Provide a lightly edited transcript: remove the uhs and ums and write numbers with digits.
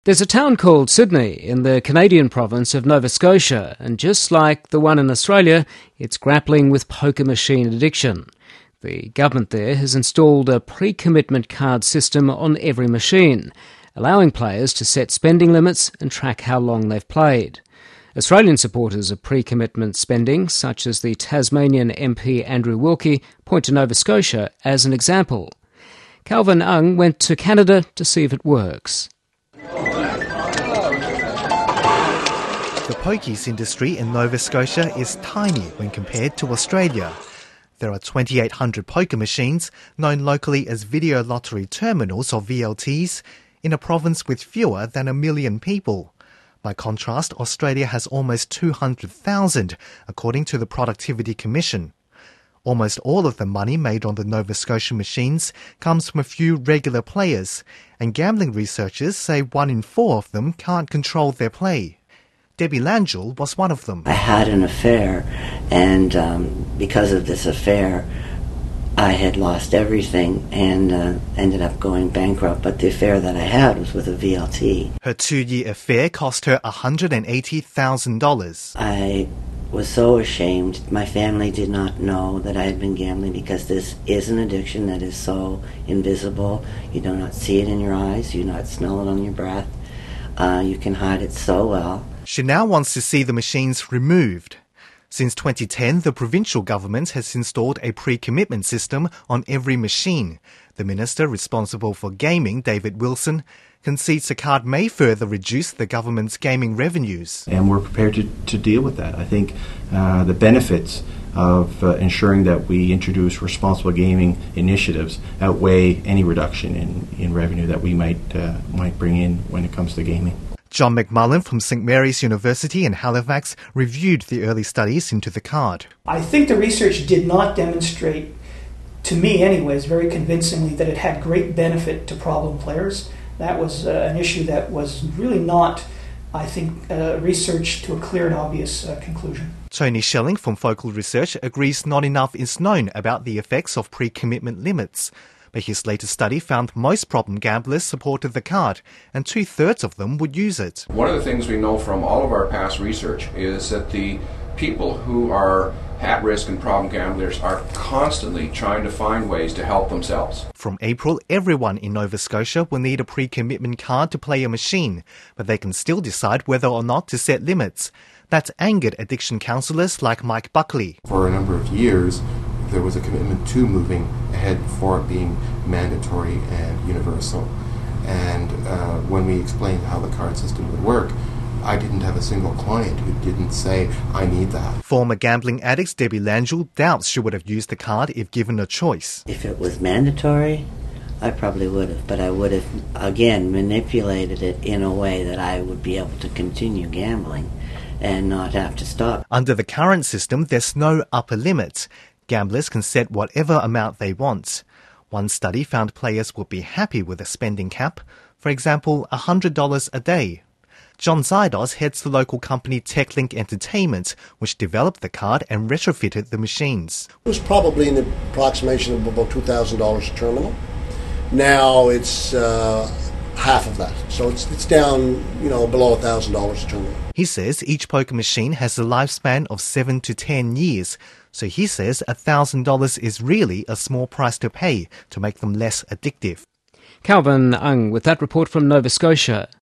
There's a town called Sydney in the Canadian province of Nova Scotia, and just like the one in Australia, it's grappling with poker machine addiction. The government there has installed a pre-commitment card system on every machine, allowing players to set spending limits and track how long they've played. Australian supporters of pre-commitment spending, such as the Tasmanian MP Andrew Wilkie, point to Nova Scotia as an example. Calvin Ung went to Canada to see if it works. The pokies industry in Nova Scotia is tiny when compared to Australia. There are 2,800 poker machines, known locally as video lottery terminals or VLTs, in a province with fewer than 1 million people. By contrast, Australia has almost 200,000, according to the Productivity Commission. Almost all of the money made on the Nova Scotia machines comes from a few regular players, and gambling researchers say 1 in 4 of them can't control their play. Debbie Langell was one of them. I had an affair, and because of this affair, I had lost everything and ended up going bankrupt. But the affair that I had was with a VLT. Her 2-year affair cost her $180,000. I was so ashamed. My family did not know that I had been gambling because this is an addiction that is so invisible. You do not see it in your eyes. You do not smell it on your breath. You can hide it so well. She now wants to see the machines removed. Since 2010, the provincial government has installed a pre-commitment system on every machine. The minister responsible for gaming, David Wilson, concedes the card may further reduce the government's gaming revenues. And we're prepared to deal with that. I think the benefits of ensuring that we introduce responsible gaming initiatives outweigh any reduction in revenue that we might bring in when it comes to gaming. John McMullen from St Mary's University in Halifax reviewed the early studies into the card. I think the research did not demonstrate, to me anyways, very convincingly that it had great benefit to problem players. That was an issue that was really not, I think, researched to a clear and obvious conclusion. Tony Schelling from Focal Research agrees not enough is known about the effects of pre-commitment limits. But his latest study found most problem gamblers supported the card, and 2/3 of them would use it. One of the things we know from all of our past research is that the people who are at risk and problem gamblers are constantly trying to find ways to help themselves. From April, everyone in Nova Scotia will need a pre-commitment card to play a machine, but they can still decide whether or not to set limits. That's angered addiction counsellors like Mike Buckley. For a number of years, there was a commitment to moving ahead for it being mandatory and universal. And when we explained how the card system would work, I didn't have a single client who didn't say, I need that. Former gambling addict Debbie Langell doubts she would have used the card if given a choice. If it was mandatory, I probably would have, but I would have, again, manipulated it in a way that I would be able to continue gambling and not have to stop. Under the current system, there's no upper limit. Gamblers can set whatever amount they want. One study found players would be happy with a spending cap, for example, $100 a day. John Zydos heads the local company TechLink Entertainment, which developed the card and retrofitted the machines. It was probably in the approximation of about $2,000 a terminal. Now it's half of that, so it's down, below $1,000 a terminal. He says each poker machine has a lifespan of 7 to 10 years, so he says $1,000 is really a small price to pay to make them less addictive. Calvin Ung with that report from Nova Scotia.